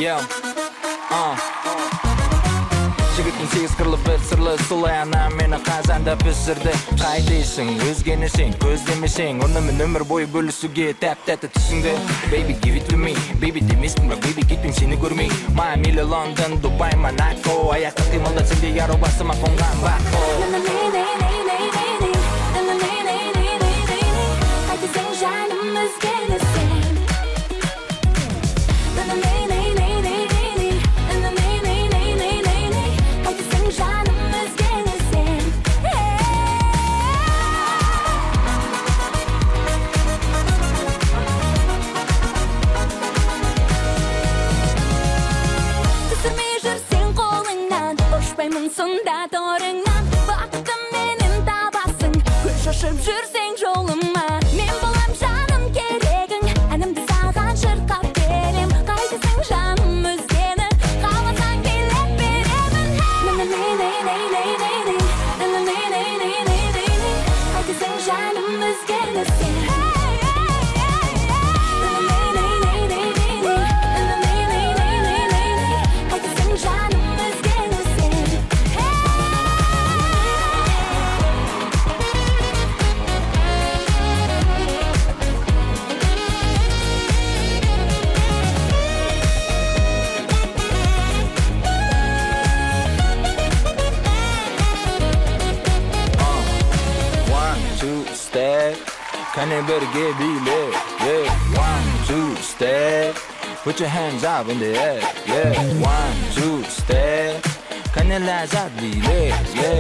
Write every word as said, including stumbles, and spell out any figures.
yeah. uh. Жігіттің сегіз қырлы бір сырлы солай ана мені қазанда пісірді қайтесің өзгені сен көздемесең онымен өмір бойы бөлісуге тәп-тәтті түсіңді Baby give it to me baby демеспін бірақ baby кетпен сені көрмей Майами Лондон Дубай Монако аяқты қимылдатсың де яру басыма қонған бақо қайтесің жаным өзгені сен Сонда торыңнан бақытым менен табасың Гүл шашып жүрсең жолыма Мен болам жаным керегің Әнімді саған шырқап берем Қайтесің жаным өзгені Қаласаң билет беремін Қайтесің жаным өзгені сен Can it better get beat yeah. One, two, step. Put your hands up in the air, yeah. One, two, step. Can it last up, yeah, yeah.